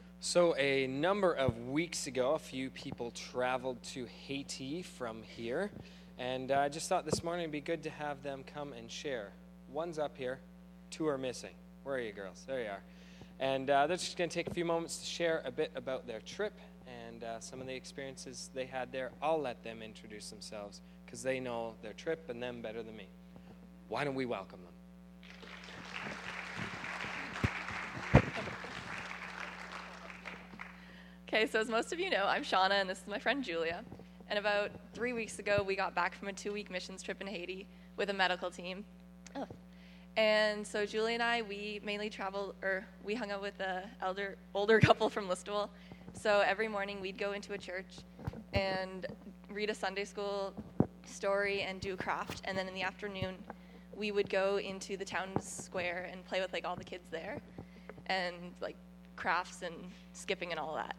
So a number of weeks ago, a few people traveled to Haiti from here, and I just thought this morning it'd be good to have them come and share. One's up here, two are missing. Where are you girls? There you are. And they're just going to take a few moments to share a bit about their trip and some of the experiences they had there. I'll let them introduce themselves because they know their trip and them better than me. Why don't we welcome them? Okay, so as most of you know, I'm Shauna, and this is my friend Julia. And about 3 weeks ago, we got back from a 2-week missions trip in Haiti with a medical team. Oh. And so Julia and I, we mainly we hung out with an older couple from Listowel. So every morning we'd go into a church and read a Sunday school story and do a craft. And then in the afternoon, we would go into the town square and play with all the kids there and crafts and skipping and all that.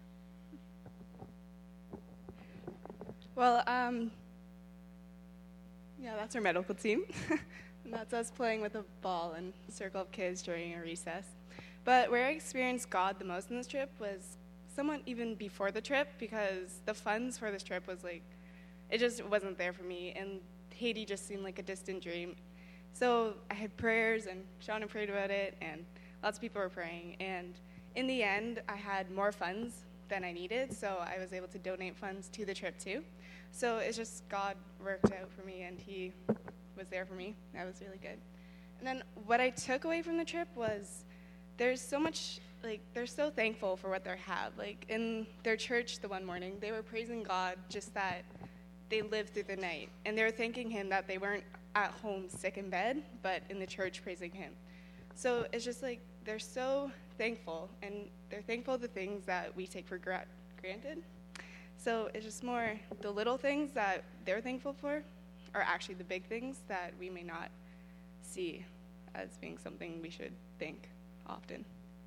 Well, that's our medical team. And that's us playing with a ball and a circle of kids during a recess. But where I experienced God the most in this trip was somewhat even before the trip, because the funds for this trip was it just wasn't there for me, and Haiti just seemed like a distant dream. So I had prayers, and Shauna prayed about it, and lots of people were praying. And in the end, I had more funds than I needed, so I was able to donate funds to the trip too. So it's just God worked out for me, and He was there for me. That was really good. And then what I took away from the trip was there's so much, they're so thankful for what they have. In their church the one morning, they were praising God just that they lived through the night. And they were thanking Him that they weren't at home sick in bed, but in the church praising Him. So it's just they're so thankful, and they're thankful the things that we take for granted. So it's just more the little things that they're thankful for are actually the big things that we may not see as being something we should think often.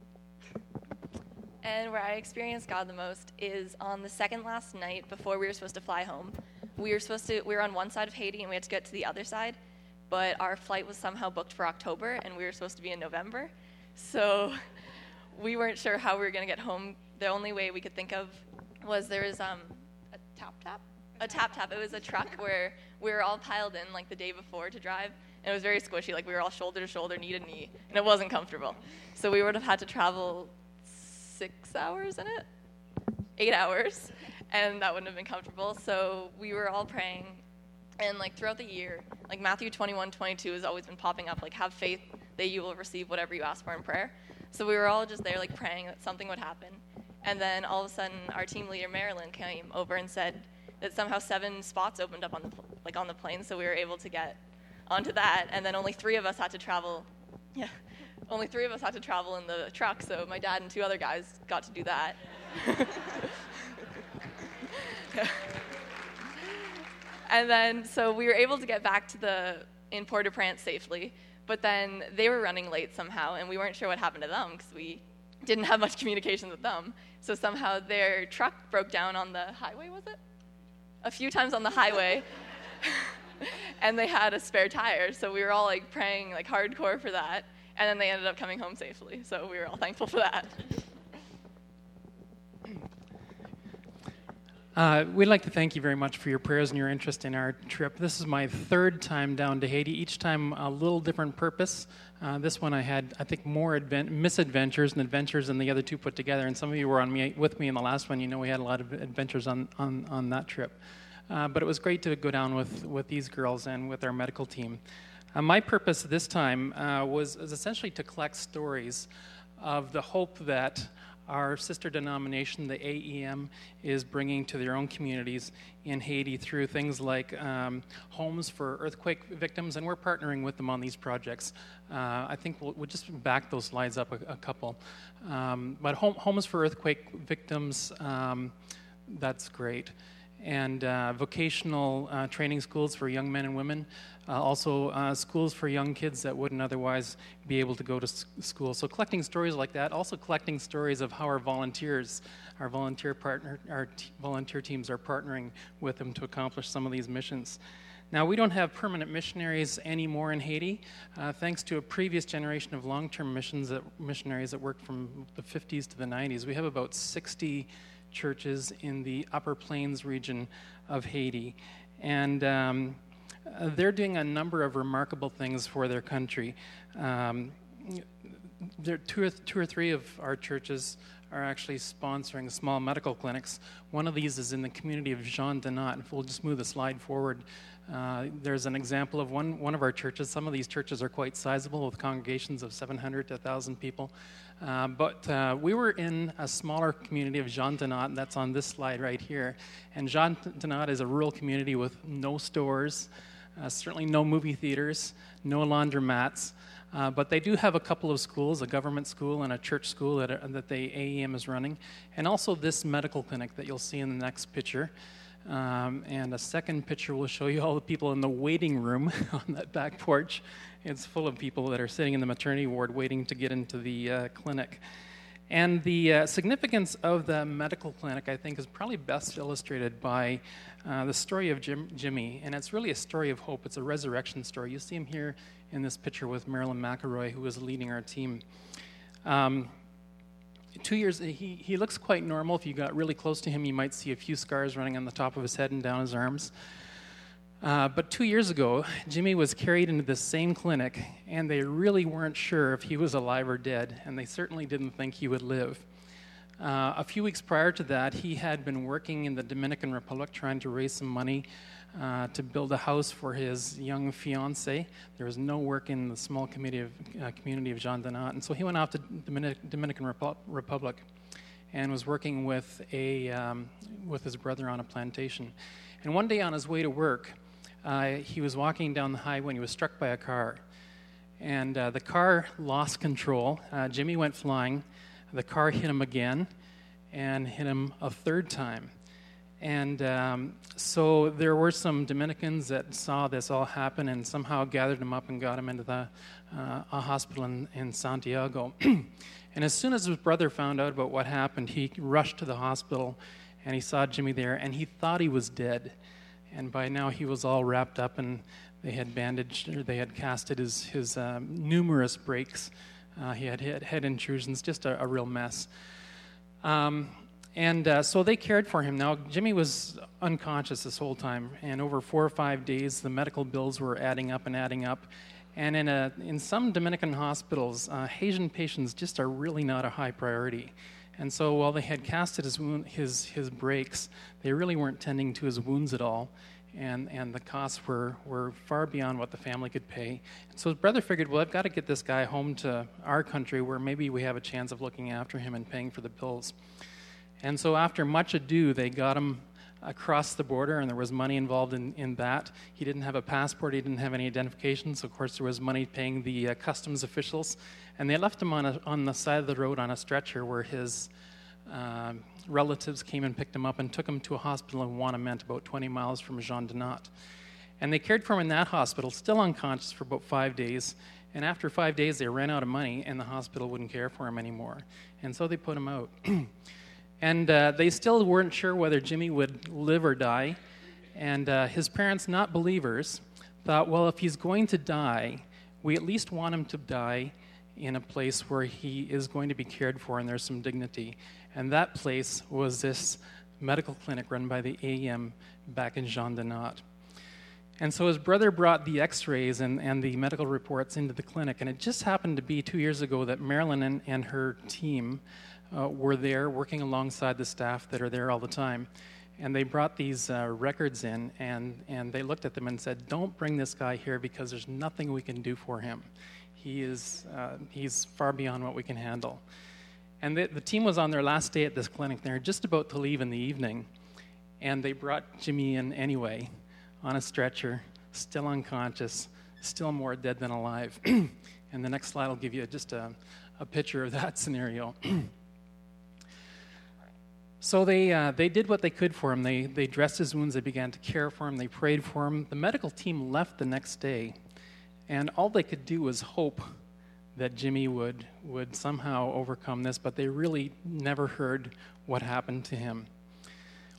And where I experienced God the most is on the second last night before we were supposed to fly home. We were on one side of Haiti and we had to get to the other side, but our flight was somehow booked for October and we were supposed to be in November. So we weren't sure how we were going to get home. The only way we could think of was there was a tap-tap. It was a truck where we were all piled in the day before to drive, and it was very squishy. We were all shoulder to shoulder, knee to knee, and it wasn't comfortable. So we would have had to travel 6 hours in it, 8 hours, and that wouldn't have been comfortable. So we were all praying, and throughout the year, Matthew 21:22 has always been popping up, have faith that you will receive whatever you ask for in prayer. So we were all just there praying that something would happen. And then all of a sudden, our team leader, Marilyn, came over and said that somehow 7 spots opened up on the plane, so we were able to get onto that. And then only 3 of us had to travel. Yeah, only 3 of us had to travel in the truck, so my dad and 2 other guys got to do that. And then, so we were able to get back to in Port-au-Prince safely, but then they were running late somehow, and we weren't sure what happened to them because we didn't have much communication with them. So somehow their truck broke down on the highway, was it? A few times on the highway. And they had a spare tire, so we were all praying hardcore for that. And then they ended up coming home safely, so we were all thankful for that. We'd like to thank you very much for your prayers and your interest in our trip. This is my 3rd time down to Haiti, each time a little different purpose. This one I had, I think, more misadventures and adventures than the other 2 put together. And some of you were with me in the last one. You know we had a lot of adventures on that trip. But it was great to go down with these girls and with our medical team. My purpose this time was essentially to collect stories of the hope that our sister denomination, the AEM, is bringing to their own communities in Haiti through things like homes for earthquake victims, and we're partnering with them on these projects. I think we'll just back those slides up a couple. But homes for earthquake victims, that's great. And vocational training schools for young men and women, also schools for young kids that wouldn't otherwise be able to go to school. So collecting stories like that, also collecting stories of how our volunteer teams are partnering with them to accomplish some of these missions. Now, we don't have permanent missionaries anymore in Haiti, thanks to a previous generation of long-term missionaries that worked from the 50s to the 90s. We have about 60 churches in the Upper Plains region of Haiti, and they're doing a number of remarkable things for their country. There two or three of our churches are actually sponsoring small medical clinics. One of these is in the community of Jean Denat. If we'll just move the slide forward, there's an example of one of our churches. Some of these churches are quite sizable with congregations of 700 to 1,000 people. But we were in a smaller community of Jean Denat, and that's on this slide right here. And Jean Denat is a rural community with no stores, certainly no movie theaters, no laundromats. But they do have a couple of schools, a government school and a church school that the AEM is running, and also this medical clinic that you'll see in the next picture. And a second picture will show you all the people in the waiting room on that back porch. It's full of people that are sitting in the maternity ward waiting to get into the clinic. And the significance of the medical clinic, I think, is probably best illustrated by the story of Jimmy. And it's really a story of hope. It's a resurrection story. You see him here in this picture with Marilyn McElroy, who was leading our team. 2 years, he looks quite normal. If you got really close to him, you might see a few scars running on the top of his head and down his arms. But 2 years ago, Jimmy was carried into this same clinic, and they really weren't sure if he was alive or dead, and they certainly didn't think he would live. A few weeks prior to that, he had been working in the Dominican Republic trying to raise some money to build a house for his young fiancée. There was no work in the small community of Jean Denat, and so he went off to Dominican Republic and was working with his brother on a plantation. And one day on his way to work, he was walking down the highway and he was struck by a car. And the car lost control. Jimmy went flying. The car hit him again and hit him a third time. And so there were some Dominicans that saw this all happen and somehow gathered him up and got him into a hospital in Santiago. And as soon as his brother found out about what happened, he rushed to the hospital and he saw Jimmy there, and he thought he was dead. And by now he was all wrapped up, and they had bandaged, or they had casted his numerous breaks. He had head intrusions, just a real mess. So they cared for him. Now, Jimmy was unconscious this whole time, and over 4 or 5 days, the medical bills were adding up. And in some Dominican hospitals, Haitian patients just are really not a high priority. And so while they had casted his breaks, they really weren't tending to his wounds at all, and the costs were far beyond what the family could pay. And so his brother figured, well, I've got to get this guy home to our country where maybe we have a chance of looking after him and paying for the bills. And so after much ado, they got him across the border, and there was money involved in that. He didn't have a passport. He didn't have any identification, so of course there was money paying the customs officials. And they left him on the side of the road on a stretcher where his relatives came and picked him up and took him to a hospital in Wanament, about 20 miles from Jean Denat. And they cared for him in that hospital, still unconscious, for about 5 days. And after 5 days, they ran out of money, and the hospital wouldn't care for him anymore. And so they put him out. And they still weren't sure whether Jimmy would live or die. And his parents, not believers, thought, well, if he's going to die, we at least want him to die in a place where he is going to be cared for and there's some dignity. And that place was this medical clinic run by the AEM back in Jean Denat. And so his brother brought the x-rays and the medical reports into the clinic, and it just happened to be 2 years ago that Marilyn and her team were there working alongside the staff that are there all the time. And they brought these records in, and they looked at them and said, don't bring this guy here because there's nothing we can do for him. He's far beyond what we can handle. And the team was on their last day at this clinic. They were just about to leave in the evening, and they brought Jimmy in anyway on a stretcher, still unconscious, still more dead than alive. And the next slide will give you just a picture of that scenario. So they did what they could for him. They dressed his wounds. They began to care for him. They prayed for him. The medical team left the next day, and all they could do was hope that Jimmy would somehow overcome this, but they really never heard what happened to him.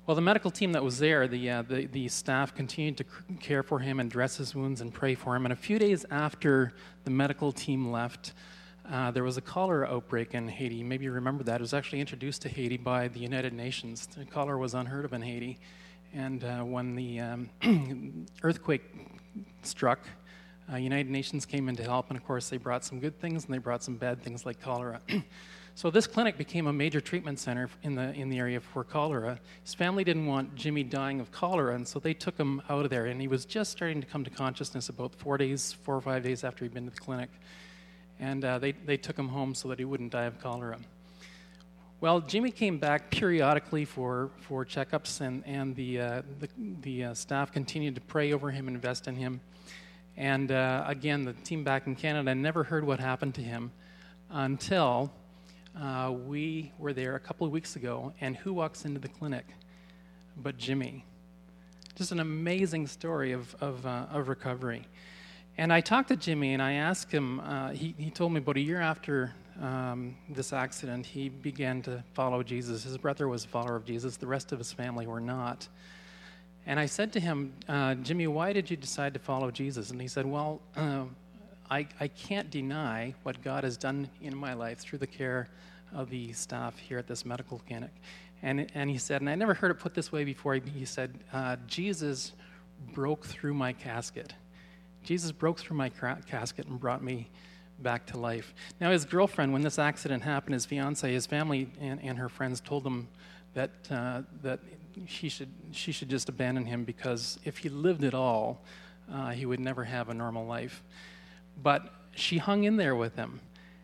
Well, the medical team that was there, the staff continued to care for him and dress his wounds and pray for him. And a few days after the medical team left, there was a cholera outbreak in Haiti. Maybe you remember that. It was actually introduced to Haiti by the United Nations. The cholera was unheard of in Haiti. And when the earthquake struck, United Nations came in to help. And, of course, they brought some good things and they brought some bad things like cholera. So this clinic became a major treatment center in the area for cholera. His family didn't want Jimmy dying of cholera, and so they took him out of there. And he was just starting to come to consciousness about 4 or 5 days after he'd been to the clinic. And they took him home so that he wouldn't die of cholera. Well, Jimmy came back periodically for checkups, and the staff continued to pray over him and invest in him. And again, the team back in Canada never heard what happened to him until we were there a couple of weeks ago, and who walks into the clinic but Jimmy? Just an amazing story of recovery. And I talked to Jimmy, and I asked him, he told me about a year after this accident, he began to follow Jesus. His brother was a follower of Jesus. The rest of his family were not. And I said to him, Jimmy, why did you decide to follow Jesus? And he said, well, I can't deny what God has done in my life through the care of the staff here at this medical clinic. And he said, and I never heard it put this way before, he said, Jesus broke through my casket. Jesus broke through my casket and brought me back to life. Now, his girlfriend, when this accident happened, his fiance, his family and her friends told him that she should just abandon him, because if he lived at all, he would never have a normal life. But she hung in there with him.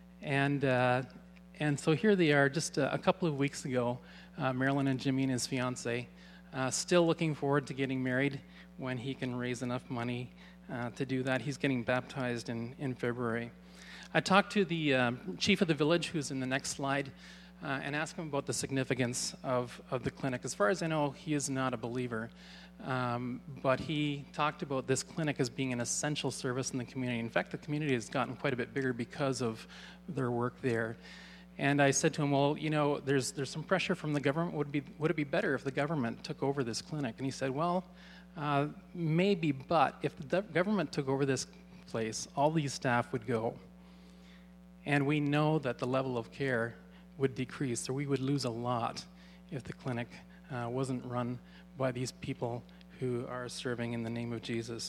And so here they are, just a couple of weeks ago, Marilyn and Jimmy and his fiance, still looking forward to getting married when he can raise enough money to do that. He's getting baptized in February. I talked to the chief of the village, who's in the next slide, and asked him about the significance of the clinic. As far as I know, he is not a believer, but he talked about this clinic as being an essential service in the community. In fact, the community has gotten quite a bit bigger because of their work there. And I said to him, well, you know, there's some pressure from the government. Would it be better if the government took over this clinic? And he said, well, maybe, but if the government took over this place, all these staff would go. And we know that the level of care would decrease, so we would lose a lot if the clinic wasn't run by these people who are serving in the name of Jesus.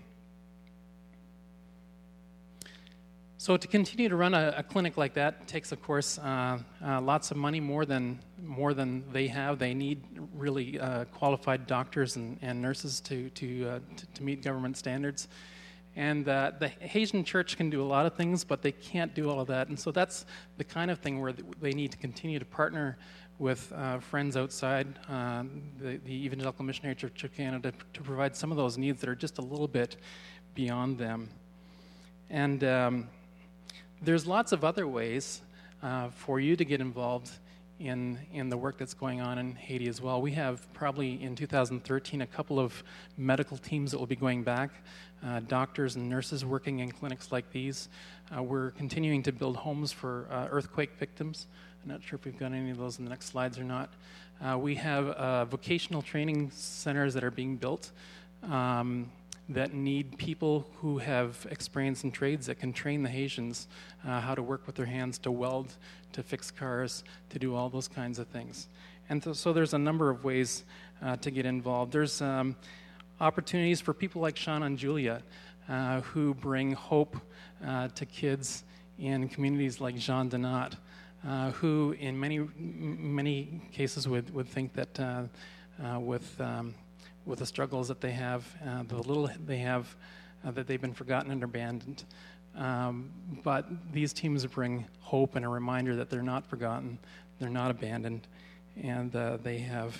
So to continue to run a clinic like that takes, of course, lots of money, more than they have. They need really qualified doctors and nurses to meet government standards. And the Haitian church can do a lot of things, but they can't do all of that. And so that's the kind of thing where they need to continue to partner with friends outside the Evangelical Missionary Church of Canada to provide some of those needs that are just a little bit beyond them. And there's lots of other ways for you to get involved in the work that's going on in Haiti as well. We have probably in 2013 a couple of medical teams that will be going back, doctors and nurses working in clinics like these. We're continuing to build homes for earthquake victims. I'm not sure if we've got any of those in the next slides or not. We have vocational training centers that are being built that need people who have experience in trades that can train the Haitians how to work with their hands, to weld, to fix cars, to do all those kinds of things. And so there's a number of ways to get involved. There's opportunities for people like Sean and Julia who bring hope to kids in communities like Jean Donat, who in many cases would think that with the struggles that they have, the little they have, that they've been forgotten and abandoned. But these teams bring hope and a reminder that they're not forgotten, they're not abandoned, and they have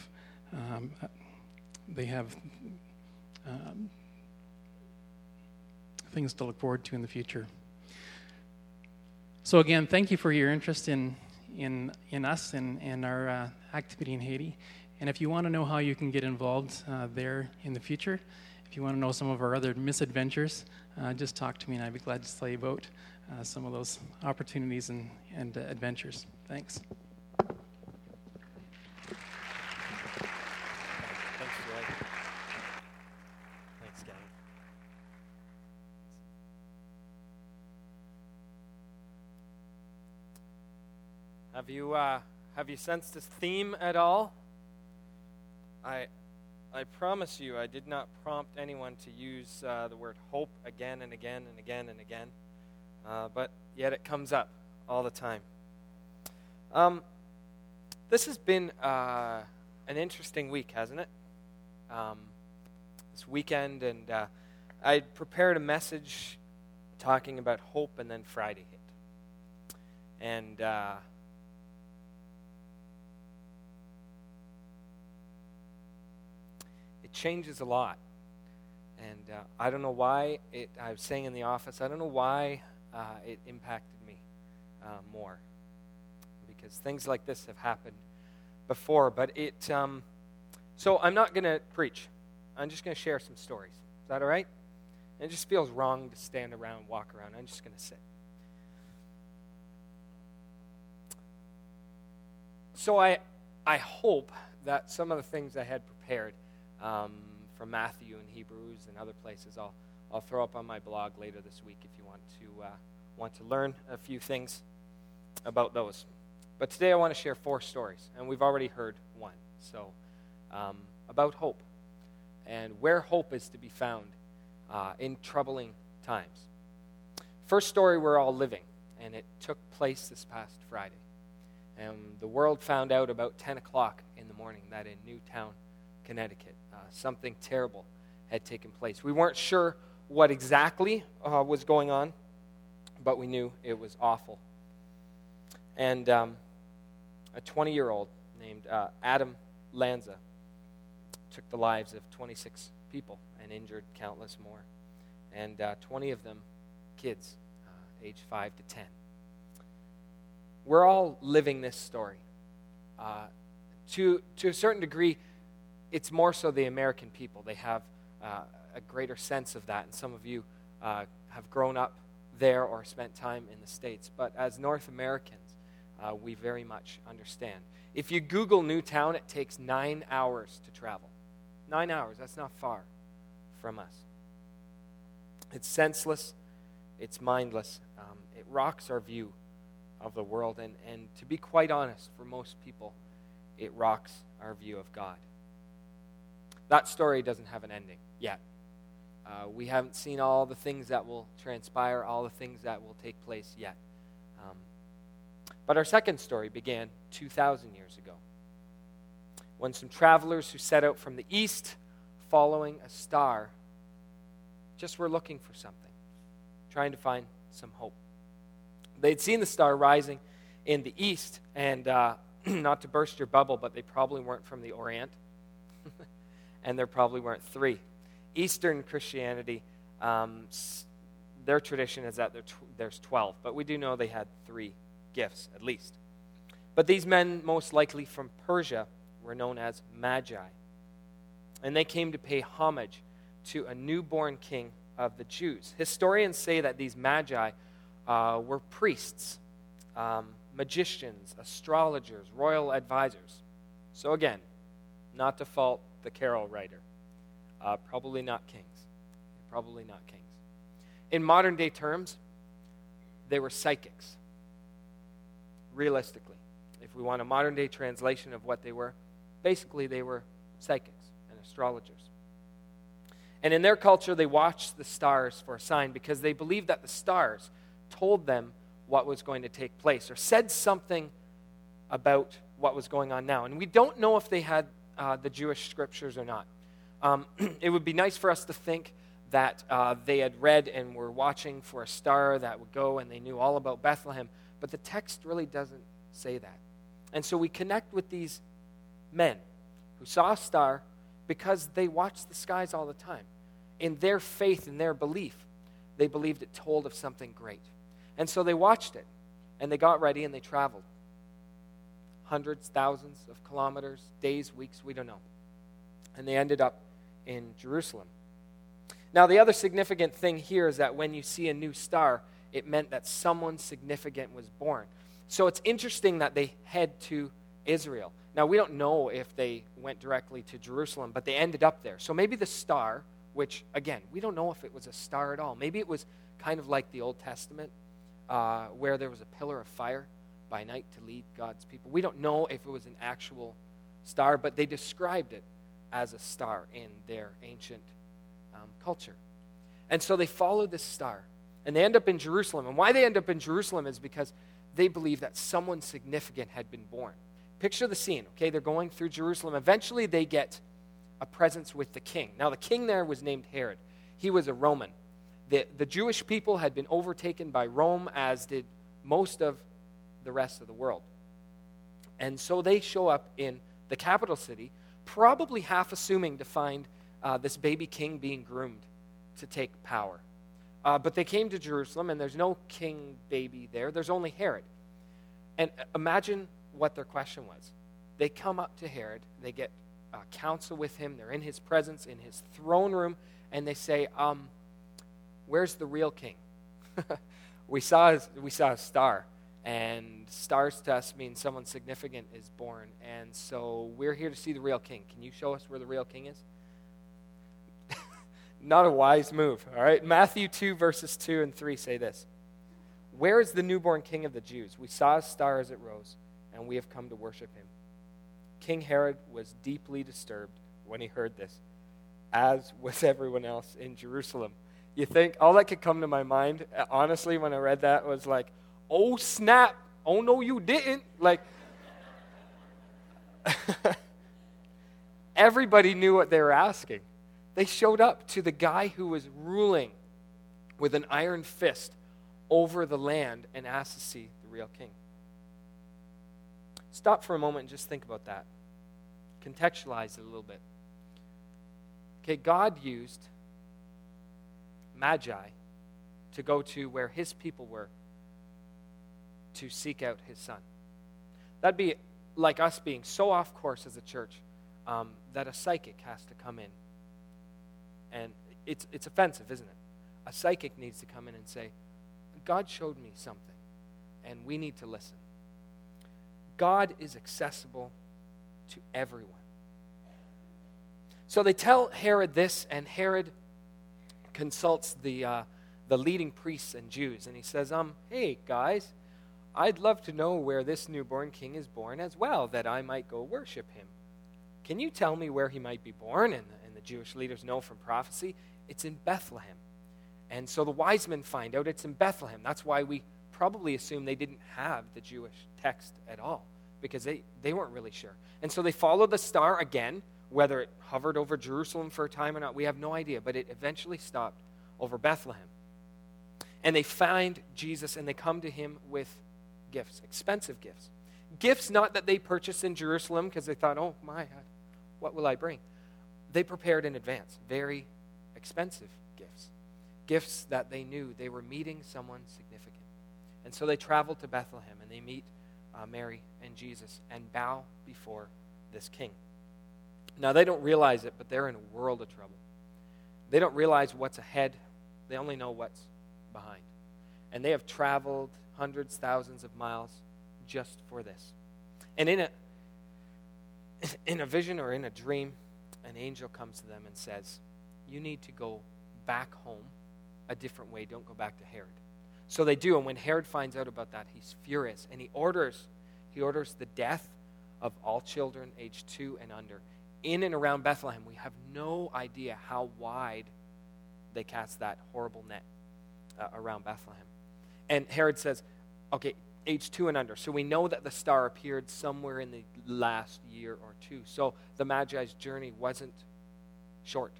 things to look forward to in the future. So again, thank you for your interest in us and our activity in Haiti. And if you want to know how you can get involved there in the future, if you want to know some of our other misadventures, just talk to me and I'd be glad to tell you about some of those opportunities and adventures. Thanks. Have you sensed this theme at all? I promise you, I did not prompt anyone to use the word hope again and again and again and again, but yet it comes up all the time. This has been an interesting week, hasn't it? This weekend, and I prepared a message talking about hope, and then Friday hit. And it changes a lot. And I don't know why I was saying in the office, I don't know why it impacted me more. Because things like this have happened before. But so I'm not going to preach. I'm just going to share some stories. Is that all right? It just feels wrong to stand around, walk around. I'm just going to sit. So I hope that some of the things I had prepared from Matthew and Hebrews and other places, I'll throw up on my blog later this week if you want to learn a few things about those. But today I want to share 4 stories, and we've already heard one. So about hope and where hope is to be found in troubling times. First story we're all living, and it took place this past Friday. And the world found out about 10 o'clock in the morning that in Newtown, Connecticut, something terrible had taken place. We weren't sure what exactly was going on, but we knew it was awful. And a 20-year-old named Adam Lanza took the lives of 26 people and injured countless more. And 20 of them kids, aged 5 to 10. We're all living this story. To a certain degree, it's more so the American people. They have a greater sense of that, and some of you have grown up there or spent time in the States. But as North Americans, we very much understand. If you Google Newtown, it takes 9 hours to travel. 9 hours, that's not far from us. It's senseless, it's mindless, it rocks our view of the world, and to be quite honest, for most people, it rocks our view of God. That story doesn't have an ending yet. We haven't seen all the things that will transpire, all the things that will take place yet. But our second story began 2,000 years ago, when some travelers who set out from the east, following a star, just were looking for something, trying to find some hope. They'd seen the star rising in the east, and not to burst your bubble, but they probably weren't from the Orient, and there probably weren't 3. Eastern Christianity, their tradition is that there's 12, but we do know they had 3 gifts, at least. But these men, most likely from Persia, were known as Magi, and they came to pay homage to a newborn king of the Jews. Historians say that these Magi were priests, magicians, astrologers, royal advisors. So again, not to fault the carol writer. Probably not kings. Probably not kings. In modern day terms, they were psychics. Realistically, if we want a modern day translation of what they were, basically they were psychics and astrologers. And in their culture, they watched the stars for a sign because they believed that the stars told them what was going to take place or said something about what was going on now. And we don't know if they had the Jewish scriptures or not. It would be nice for us to think that they had read and were watching for a star that would go, and they knew all about Bethlehem, but the text really doesn't say that. And so we connect with these men who saw a star because they watched the skies all the time. In their faith, in their belief, they believed it told of something great. And so they watched it, and they got ready, and they traveled. Hundreds, thousands of kilometers, days, weeks, we don't know. And they ended up in Jerusalem. Now, the other significant thing here is that when you see a new star, it meant that someone significant was born. So it's interesting that they head to Israel. Now, we don't know if they went directly to Jerusalem, but they ended up there. So maybe the star, which, again, we don't know if it was a star at all. Maybe it was kind of like the Old Testament, where there was a pillar of fire by night to lead God's people. We don't know if it was an actual star, but they described it as a star in their ancient culture. And so they follow this star, and they end up in Jerusalem. And why they end up in Jerusalem is because they believe that someone significant had been born. Picture the scene, okay? They're going through Jerusalem. Eventually, they get a presence with the king. Now, the king there was named Herod. He was a Roman. The Jewish people had been overtaken by Rome, as did most of the rest of the world. And so they show up in the capital city, probably half assuming to find this baby king being groomed to take power. But they came to Jerusalem, and there's no king baby there. There's only Herod. And imagine what their question was. They come up to Herod. They get counsel with him. They're in his presence, in his throne room, and they say, where's the real king? we saw a star, and stars to us mean someone significant is born, and so we're here to see the real king. Can you show us where the real king is? Not a wise move, all right? Matthew 2, verses 2 and 3 say this. Where is the newborn king of the Jews? We saw his star as it rose, and we have come to worship him. King Herod was deeply disturbed when he heard this, as was everyone else in Jerusalem. You think, all that could come to my mind, honestly, when I read that, was like, oh, snap. Oh, no, you didn't. Like, everybody knew what they were asking. They showed up to the guy who was ruling with an iron fist over the land and asked to see the real king. Stop for a moment and just think about that. Contextualize it a little bit. Okay, God used Magi to go to where his people were to seek out his son. That'd be like us being so off course as a church that a psychic has to come in. And it's offensive, isn't it? A psychic needs to come in and say, God showed me something, and we need to listen. God is accessible to everyone. So they tell Herod this, and Herod consults the leading priests and Jews, and he says, hey, guys, I'd love to know where this newborn king is born as well, that I might go worship him. Can you tell me where he might be born? And the Jewish leaders know from prophecy, it's in Bethlehem. And so the wise men find out it's in Bethlehem. That's why we probably assume they didn't have the Jewish text at all, because they weren't really sure. And so they follow the star again, whether it hovered over Jerusalem for a time or not, we have no idea, but it eventually stopped over Bethlehem. And they find Jesus, and they come to him with gifts, expensive gifts. Gifts not that they purchased in Jerusalem because they thought, oh my, what will I bring? They prepared in advance, very expensive gifts. Gifts that they knew they were meeting someone significant. And so they travel to Bethlehem, and they meet Mary and Jesus and bow before this king. Now, they don't realize it, but they're in a world of trouble. They don't realize what's ahead. They only know what's behind. And they have traveled hundreds, thousands of miles just for this. And in a vision or in a dream, an angel comes to them and says, you need to go back home a different way. Don't go back to Herod. So they do, and when Herod finds out about that, he's furious, and he orders the death of all children aged 2 and under. In and around Bethlehem, we have no idea how wide they cast that horrible net around Bethlehem. And Herod says, okay, age 2 and under. So we know that the star appeared somewhere in the last year or two. So the Magi's journey wasn't short.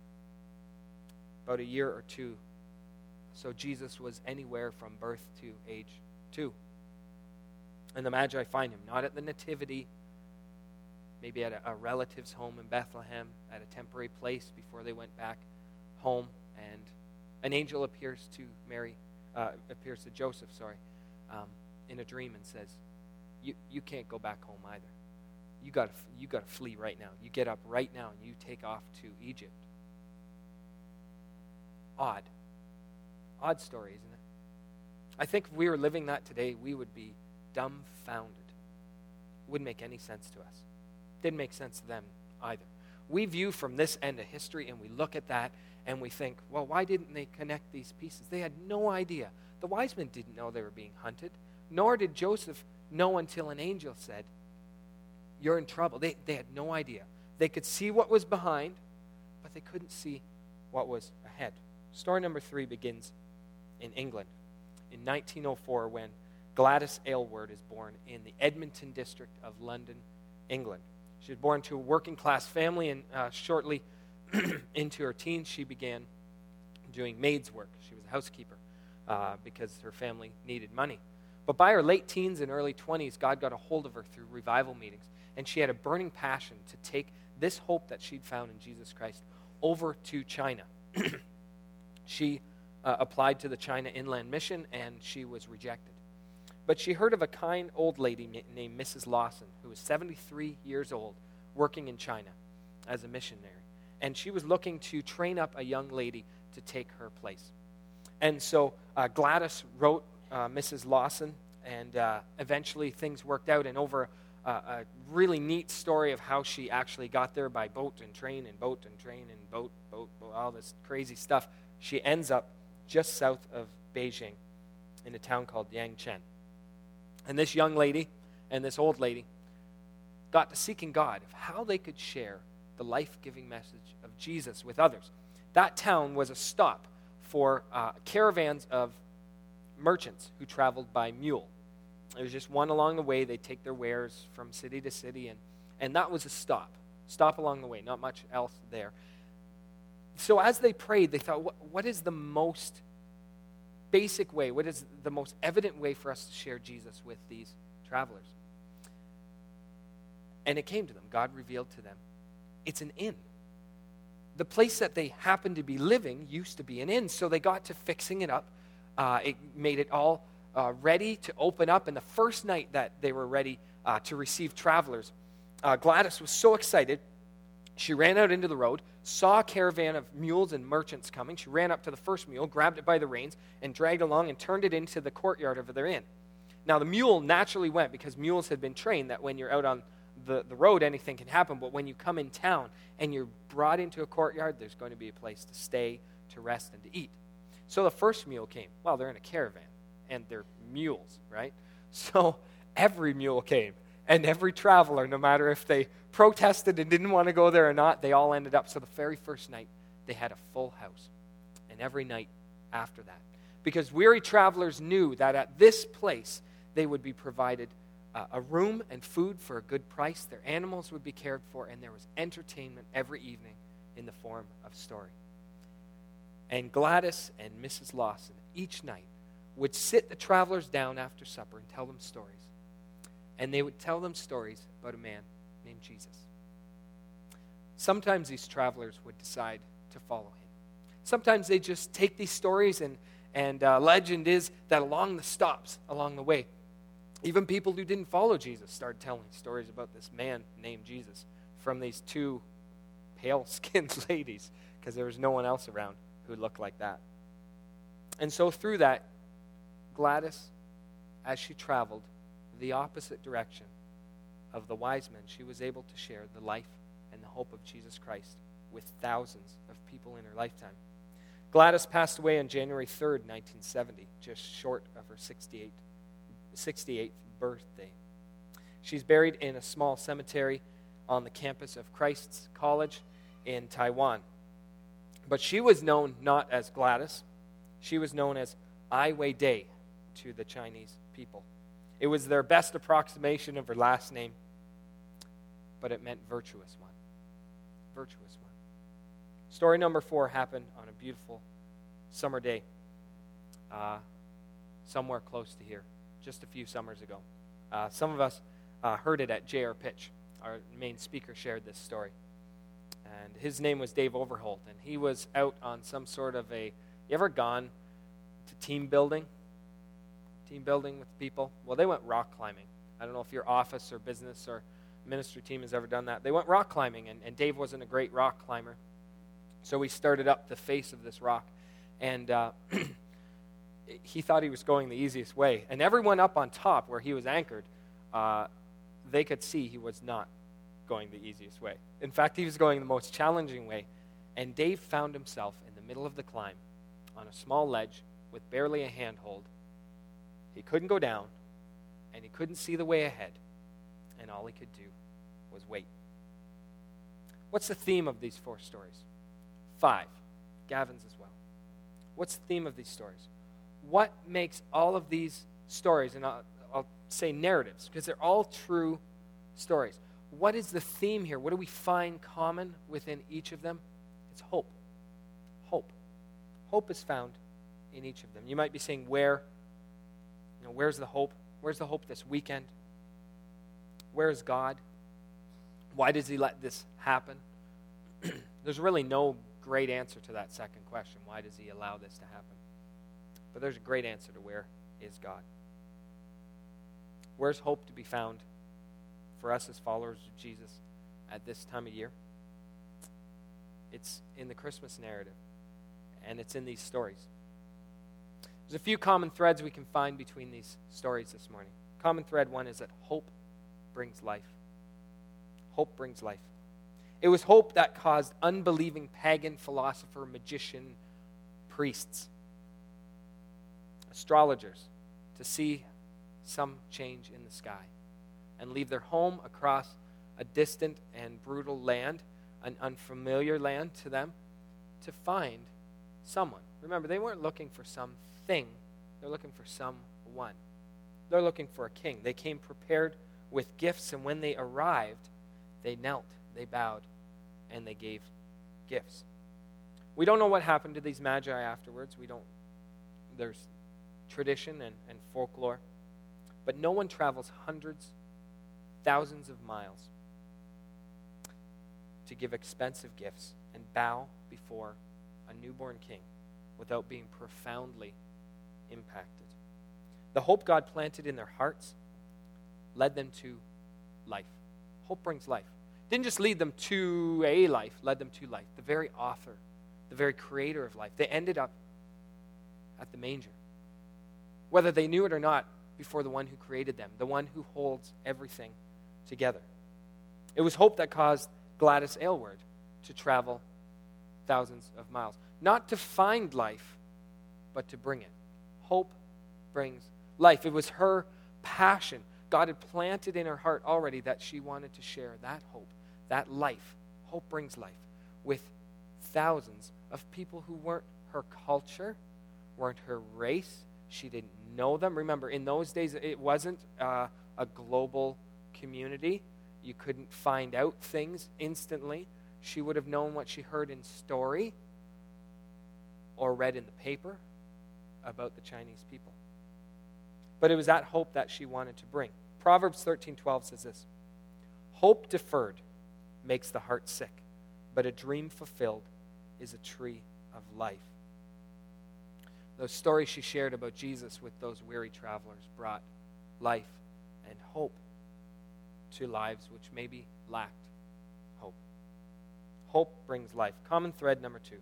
About a year or two. So Jesus was anywhere from birth to age 2. And the Magi find him, not at the nativity, maybe at a relative's home in Bethlehem, at a temporary place before they went back home. And an angel appears to Joseph, in a dream and says, you can't go back home either. You got to flee right now. You get up right now and you take off to Egypt. Odd story, isn't it? I think if we were living that today, we would be dumbfounded. It wouldn't make any sense to us. Didn't make sense to them either. We view from this end of history, and we look at that, and we think, well, why didn't they connect these pieces? They had no idea. The wise men didn't know they were being hunted, nor did Joseph know until an angel said, "You're in trouble." They had no idea. They could see what was behind, but they couldn't see what was ahead. Story number 3 begins in England in 1904 when Gladys Aylward is born in the Edmonton district of London, England. She was born to a working-class family, and shortly into her teens, she began doing maid's work. She was a housekeeper because her family needed money. But by her late teens and early 20s, God got a hold of her through revival meetings, and she had a burning passion to take this hope that she'd found in Jesus Christ over to China. She applied to the China Inland Mission, and she was rejected. But she heard of a kind old lady named Mrs. Lawson, who was 73 years old, working in China as a missionary. And she was looking to train up a young lady to take her place. And so Gladys wrote Mrs. Lawson, and eventually things worked out. And over a really neat story of how she actually got there by boat and train and boat and train and boat, all this crazy stuff, she ends up just south of Beijing in a town called Yangcheng. And this young lady and this old lady got to seeking God of how they could share the life-giving message of Jesus with others. That town was a stop for caravans of merchants who traveled by mule. There was just one along the way. They'd take their wares from city to city, and that was a stop along the way, not much else there. So as they prayed, they thought, what is the most basic way, what is the most evident way for us to share Jesus with these travelers? And it came to them. God revealed to them, it's an inn. The place that they happened to be living used to be an inn, so they got to fixing it up. It made it all ready to open up, and the first night that they were ready to receive travelers, Gladys was so excited, she ran out into the road, saw a caravan of mules and merchants coming. She ran up to the first mule, grabbed it by the reins, and dragged along and turned it into the courtyard of their inn. Now, the mule naturally went, because mules had been trained that when you're out on the road, anything can happen. But when you come in town and you're brought into a courtyard, there's going to be a place to stay, to rest, and to eat. So the first mule came. Well, they're in a caravan, and they're mules, right? So every mule came. And every traveler, no matter if they protested and didn't want to go there or not, they all ended up. So the very first night, they had a full house. And every night after that. Because weary travelers knew that at this place, they would be provided a room and food for a good price. Their animals would be cared for. And there was entertainment every evening in the form of story. And Gladys and Mrs. Lawson, each night, would sit the travelers down after supper and tell them stories. And they would tell them stories about a man named Jesus. Sometimes these travelers would decide to follow him. Sometimes they just take these stories, and legend is that along the stops, along the way, even people who didn't follow Jesus started telling stories about this man named Jesus from these two pale-skinned ladies, because there was no one else around who looked like that. And so through that, Gladys, as she traveled the opposite direction of the wise men, she was able to share the life and the hope of Jesus Christ with thousands of people in her lifetime. Gladys passed away on January 3rd, 1970, just short of her 68th birthday. She's buried in a small cemetery on the campus of Christ's College in Taiwan. But she was known not as Gladys. She was known as Ai Weiwei to the Chinese people. It was their best approximation of her last name, but it meant virtuous one. Virtuous one. Story number 4 happened on a beautiful summer day somewhere close to here, just a few summers ago. Some of us heard it at J.R. Pitch. Our main speaker shared this story. And his name was Dave Overholt, and he was out on some sort of you ever gone to team building? Team building with people? Well, they went rock climbing. I don't know if your office or business or ministry team has ever done that. They went rock climbing, and Dave wasn't a great rock climber. So he started up the face of this rock, and he thought he was going the easiest way. And everyone up on top where he was anchored, they could see he was not going the easiest way. In fact, he was going the most challenging way. And Dave found himself in the middle of the climb on a small ledge with barely a handhold. He couldn't go down, and he couldn't see the way ahead, and all he could do was wait. What's the theme of these 4 stories? 5. Gavin's as well. What's the theme of these stories? What makes all of these stories, and I'll say narratives, because they're all true stories. What is the theme here? What do we find common within each of them? It's hope. Hope. Hope is found in each of them. You might be saying, where's the hope? Where's the hope this weekend? Where is God? Why does he let this happen? There's really no great answer to that second question. Why does he allow this to happen? But there's a great answer to where is God. Where's hope to be found for us as followers of Jesus at this time of year? It's in the Christmas narrative, and it's in these stories. There's a few common threads we can find between these stories this morning. Common thread 1 is that hope brings life. Hope brings life. It was hope that caused unbelieving pagan philosopher, magician, priests, astrologers to see some change in the sky and leave their home across a distant and brutal land, an unfamiliar land to them, to find someone. Remember, they weren't looking for something. They're looking for someone. They're looking for a king. They came prepared with gifts, and when they arrived, they knelt, they bowed, and they gave gifts. We don't know what happened to these magi afterwards. There's tradition and folklore. But no one travels hundreds, thousands of miles to give expensive gifts and bow before a newborn king without being profoundly impacted. The hope God planted in their hearts led them to life. Hope brings life. Didn't just lead them to a life, led them to life. The very author, the very creator of life. They ended up at the manger. Whether they knew it or not, before the one who created them, the one who holds everything together. It was hope that caused Gladys Aylward to travel thousands of miles. Not to find life, but to bring it. Hope brings life. It was her passion. God had planted in her heart already that she wanted to share that hope, that life. Hope brings life with thousands of people who weren't her culture, weren't her race. She didn't know them. Remember, in those days, it wasn't a global community. You couldn't find out things instantly. She would have known what she heard in story or read in the paper about the Chinese people. But it was that hope that she wanted to bring. Proverbs 13:12 says this: "Hope deferred makes the heart sick, but a dream fulfilled is a tree of life." Those stories she shared about Jesus with those weary travelers brought life and hope to lives which maybe lacked hope. Hope brings life. Common thread number 2.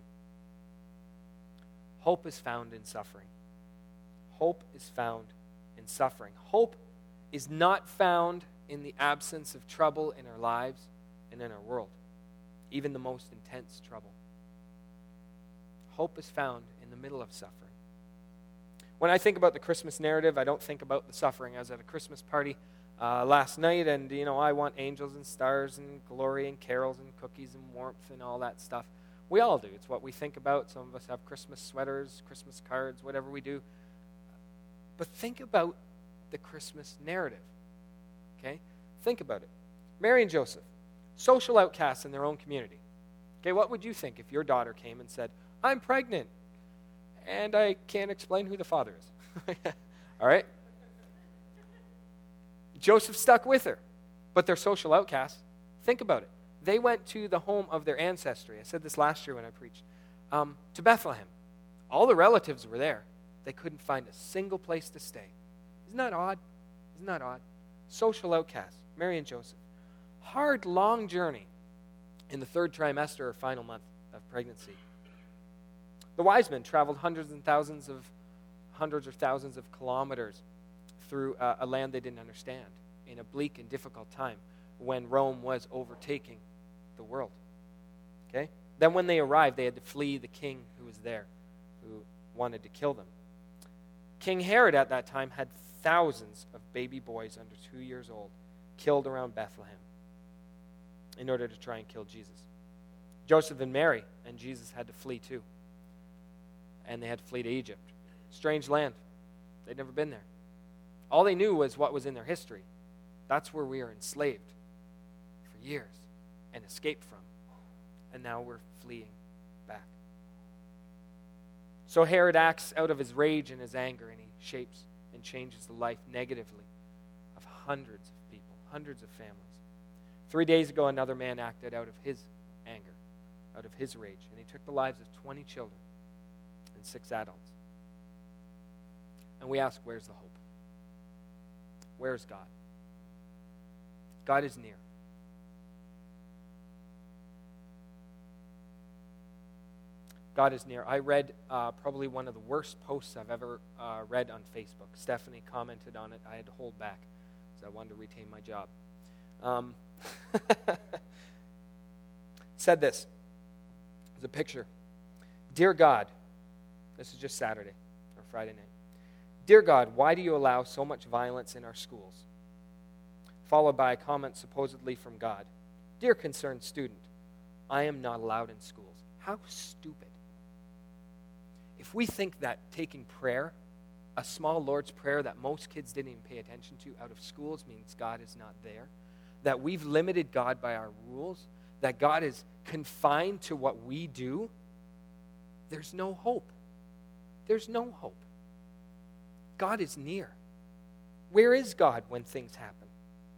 Hope is found in suffering. Hope is found in suffering. Hope is not found in the absence of trouble in our lives and in our world, even the most intense trouble. Hope is found in the middle of suffering. When I think about the Christmas narrative, I don't think about the suffering. I was at a Christmas party last night, and I want angels and stars and glory and carols and cookies and warmth and all that stuff. We all do. It's what we think about. Some of us have Christmas sweaters, Christmas cards, whatever we do. But think about the Christmas narrative, okay? Think about it. Mary and Joseph, social outcasts in their own community. Okay, what would you think if your daughter came and said, "I'm pregnant, and I can't explain who the father is"? All right? Joseph stuck with her, but they're social outcasts. Think about it. They went to the home of their ancestry. I said this last year when I preached. To Bethlehem. All the relatives were there. They couldn't find a single place to stay. Isn't that odd? Isn't that odd? Social outcasts, Mary and Joseph. Hard, long journey in the 3rd trimester or final month of pregnancy. The wise men traveled hundreds or thousands of kilometers through a land they didn't understand in a bleak and difficult time when Rome was overtaking the world. Okay? Then when they arrived, they had to flee the king who was there, who wanted to kill them. King Herod at that time had thousands of baby boys under 2 years old killed around Bethlehem in order to try and kill Jesus. Joseph and Mary and Jesus had to flee too. And they had to flee to Egypt. Strange land. They'd never been there. All they knew was what was in their history. That's where we are enslaved for years and escaped from. And now we're fleeing back. So Herod acts out of his rage and his anger, and he shapes and changes the life negatively of hundreds of people, hundreds of families. 3 days ago, another man acted out of his anger, out of his rage, and he took the lives of 20 children and 6 adults. And we ask, where's the hope? Where's God? God is near. God is near. I read probably one of the worst posts I've ever read on Facebook. Stephanie commented on it. I had to hold back because I wanted to retain my job. Said this. There's a picture. Dear God, this is just Saturday or Friday night. Dear God, why do you allow so much violence in our schools? Followed by a comment supposedly from God. Dear concerned student, I am not allowed in schools. How stupid. If we think that taking prayer, a small Lord's Prayer that most kids didn't even pay attention to out of schools means God is not there, that we've limited God by our rules, that God is confined to what we do, there's no hope. There's no hope. God is near. Where is God when things happen?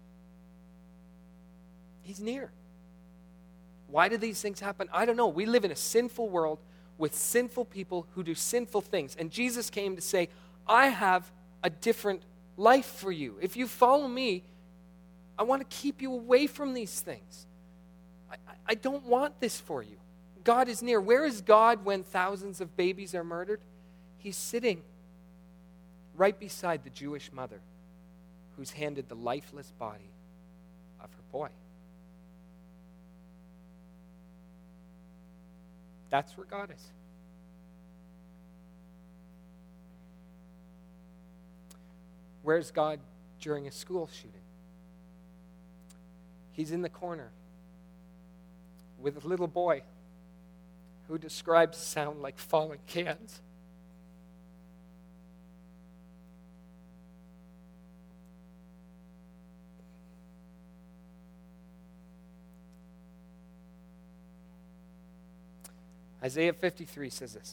He's near. Why do these things happen? I don't know. We live in a sinful world with sinful people who do sinful things. And Jesus came to say, I have a different life for you. If you follow me, I want to keep you away from these things. I don't want this for you. God is near. Where is God when thousands of babies are murdered? He's sitting right beside the Jewish mother who's handed the lifeless body of her boy. That's where God is. Where's God during a school shooting? He's in the corner with a little boy who describes sound like falling cans. Isaiah 53 says this.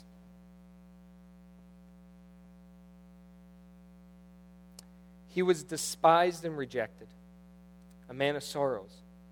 He was despised and rejected, a man of sorrows.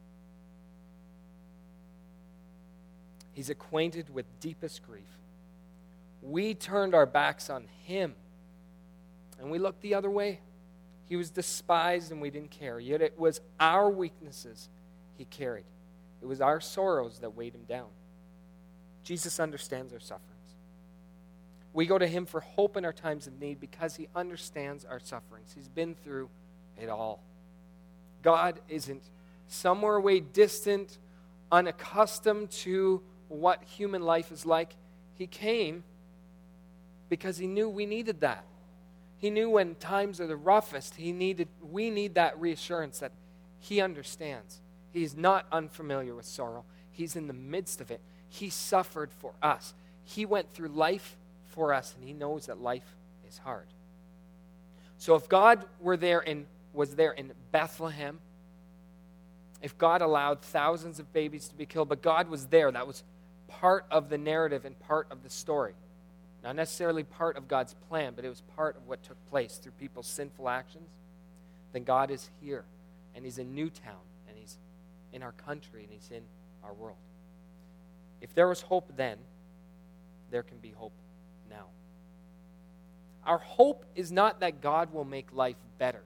He's acquainted with deepest grief. We turned our backs on him, and we looked the other way. He was despised, and we didn't care. Yet it was our weaknesses he carried. It was our sorrows that weighed him down. Jesus understands our sufferings. We go to him for hope in our times of need because he understands our sufferings. He's been through it all. God isn't somewhere away distant, unaccustomed to what human life is like. He came because he knew we needed that. He knew when times are the roughest, we need that reassurance that he understands. He's not unfamiliar with sorrow. He's in the midst of it. He suffered for us. He went through life for us, and he knows that life is hard. So if God was there in Bethlehem, if God allowed thousands of babies to be killed, but God was there, that was part of the narrative and part of the story. Not necessarily part of God's plan, but it was part of what took place through people's sinful actions, then God is here, and he's in Newtown, and he's in our country, and he's in our world. If there was hope then, there can be hope now. Our hope is not that God will make life better.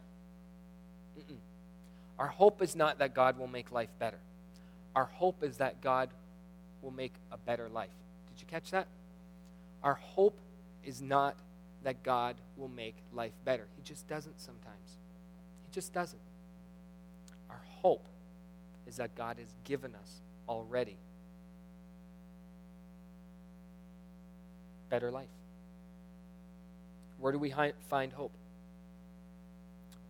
Our hope is not that God will make life better. Our hope is that God will make a better life. Did you catch that? Our hope is not that God will make life better. He just doesn't sometimes. He just doesn't. Our hope is that God has given us already better life. Where do we find hope?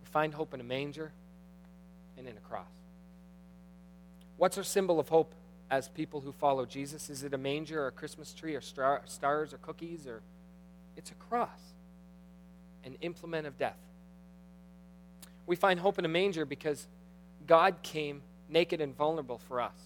find hope in a manger and in a cross. What's our symbol of hope as people who follow Jesus? Is it a manger or a Christmas tree or stars or cookies? Or it's a cross, an implement of death. We find hope in a manger because God came naked and vulnerable for us.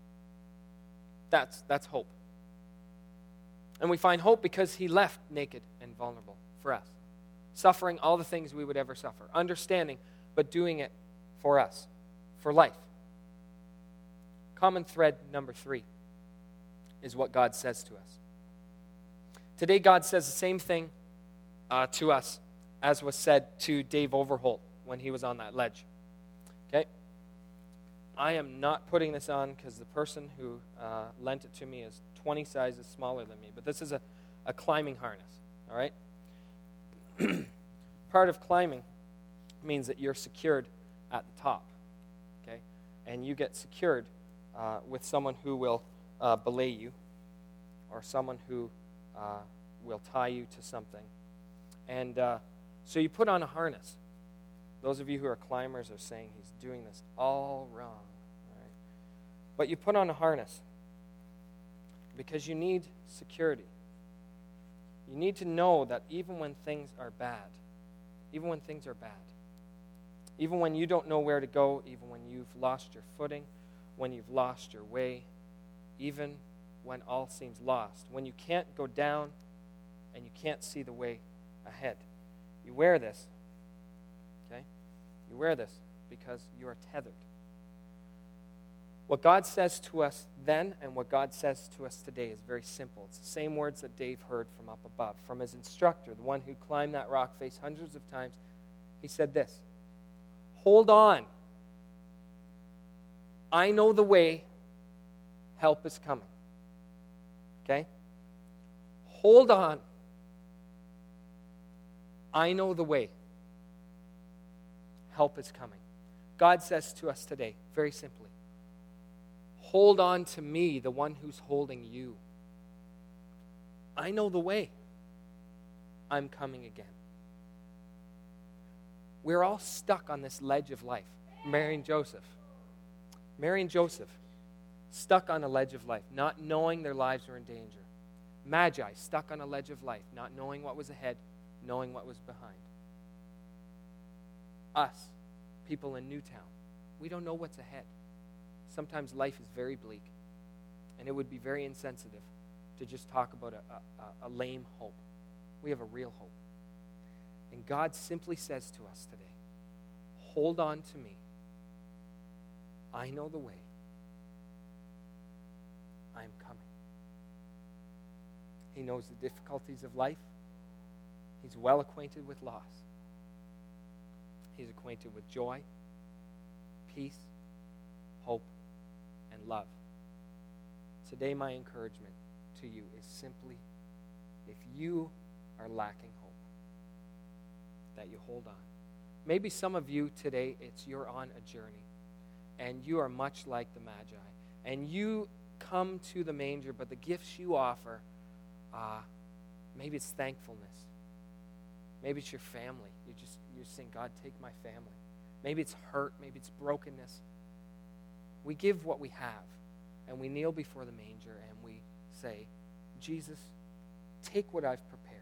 That's hope. And we find hope because he left naked and vulnerable for us, suffering all the things we would ever suffer, understanding, but doing it for us, for life. Common thread number 3 is what God says to us. Today, God says the same thing to us as was said to Dave Overholt when he was on that ledge. Okay? I am not putting this on because the person who lent it to me is 20 sizes smaller than me, but this is a climbing harness, all right? Part of climbing means that you're secured at the top, okay? And you get secured with someone who will belay you or someone who will tie you to something. And so you put on a harness. Those of you who are climbers are saying he's doing this all wrong, all right? But you put on a harness because you need security. You need to know that even when things are bad, even when you don't know where to go, even when you've lost your footing, when you've lost your way, even when all seems lost, when you can't go down and you can't see the way ahead, you wear this, okay? You wear this because you are tethered. What God says to us then and what God says to us today is very simple. It's the same words that Dave heard from up above, from his instructor, the one who climbed that rock face hundreds of times. He said this: hold on. I know the way. Help is coming. Okay? Hold on. I know the way. Help is coming. God says to us today, very simply, hold on to me, the one who's holding you. I know the way. I'm coming again. We're all stuck on this ledge of life. Mary and Joseph, stuck on a ledge of life, not knowing their lives were in danger. Magi, stuck on a ledge of life, not knowing what was ahead, knowing what was behind. Us, people in Newtown, we don't know what's ahead. Sometimes life is very bleak, and it would be very insensitive to just talk about a lame hope. We have a real hope. And God simply says to us today, hold on to me. I know the way. I am coming. He knows the difficulties of life. He's well acquainted with loss. He's acquainted with joy, peace, hope, and love. Today, my encouragement to you is simply, if you are lacking hope, that you hold on. Maybe some of you today, you're on a journey, and you are much like the Magi, and you come to the manger, but the gifts you offer, maybe it's thankfulness. Maybe it's your family. You're saying, God, take my family. Maybe it's hurt. Maybe it's brokenness. We give what we have, and we kneel before the manger, and we say, Jesus, take what I've prepared,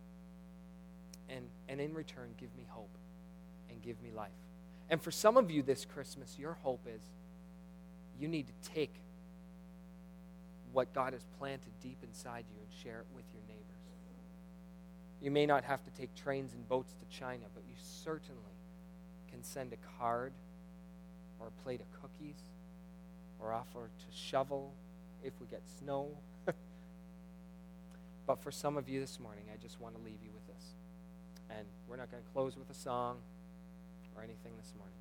and in return, give me hope and give me life. And for some of you this Christmas, your hope is you need to take what God has planted deep inside you and share it with your neighbors. You may not have to take trains and boats to China, but you certainly can send a card or a plate of cookies or offer to shovel if we get snow. But for some of you this morning, I just want to leave you with this. And we're not going to close with a song or anything this morning.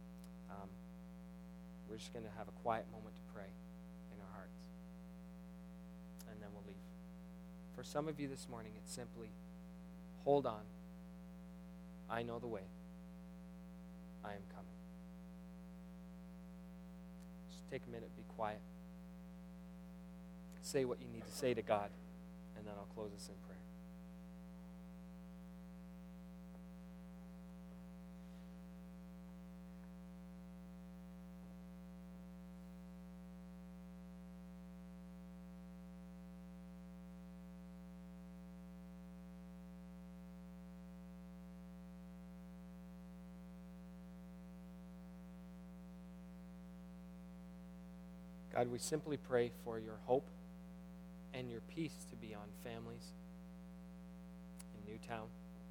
We're just going to have a quiet moment to pray in our hearts. And then we'll leave. For some of you this morning, it's simply, hold on. I know the way. I am coming. Just take a minute, be quiet. Say what you need to say to God, and then I'll close us in prayer. God, we simply pray for your hope and your peace to be on families in Newtown.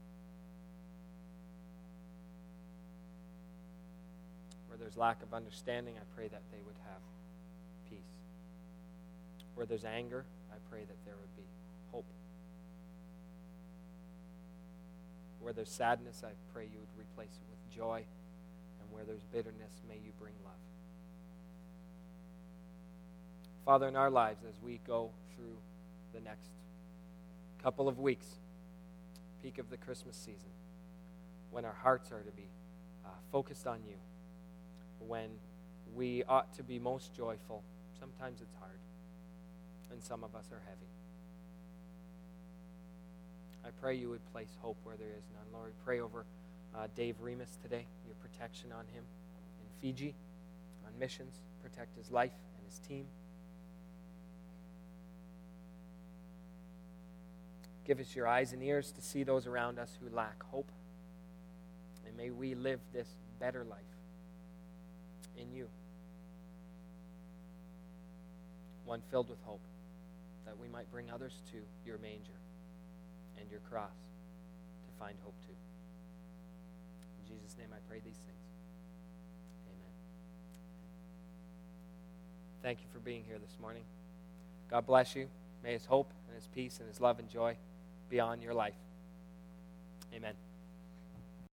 Where there's lack of understanding, I pray that they would have peace. Where there's anger, I pray that there would be hope. Where there's sadness, I pray you would replace it with joy. And where there's bitterness, may you bring love. Father, in our lives, as we go through the next couple of weeks, peak of the Christmas season, when our hearts are to be focused on you, when we ought to be most joyful, sometimes it's hard, and some of us are heavy. I pray you would place hope where there is none. Lord, pray over Dave Remus today, your protection on him in Fiji, on missions, protect his life and his team. Give us your eyes and ears to see those around us who lack hope. And may we live this better life in you. One filled with hope, that we might bring others to your manger and your cross to find hope too. In Jesus' name I pray these things. Amen. Thank you for being here this morning. God bless you. May his hope and his peace and his love and joy be on your life. Amen.